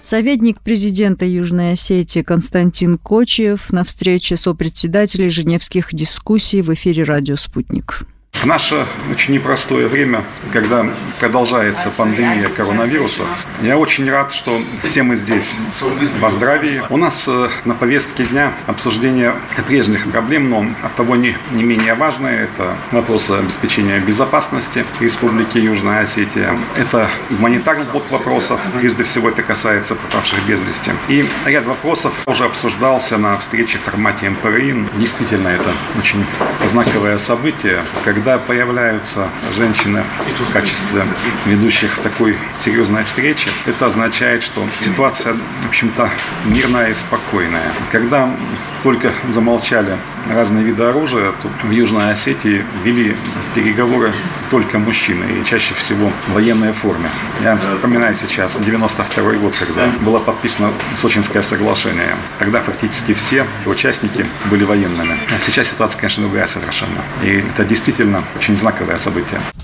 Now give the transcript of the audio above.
Советник президента Южной Осетии Константин Кочиев на встрече сопредседателей Женевских дискуссий в эфире «Радио Спутник». В наше очень непростое время, когда продолжается пандемия коронавируса, я очень рад, что все мы здесь во здравии. У нас на повестке дня обсуждение прежних проблем, но оттого не менее важное. Это вопросы обеспечения безопасности Республики Южная Осетия. Это гуманитарный блок вопросов. Прежде всего это касается пропавших без вести. И ряд вопросов уже обсуждался на встрече в формате МПРИ. Действительно, это очень знаковое событие, когда появляются женщины в качестве ведущих такой серьезной встречи, это означает, что ситуация, в общем-то, мирная и спокойная. Когда только замолчали разные виды оружия, то в Южной Осетии вели переговоры только мужчины, и чаще всего в военной форме. Я вспоминаю сейчас 92-й год, когда было подписано Сочинское соглашение. Тогда фактически все участники были военными. А сейчас ситуация, конечно, другая совершенно. И это действительно очень знаковое событие.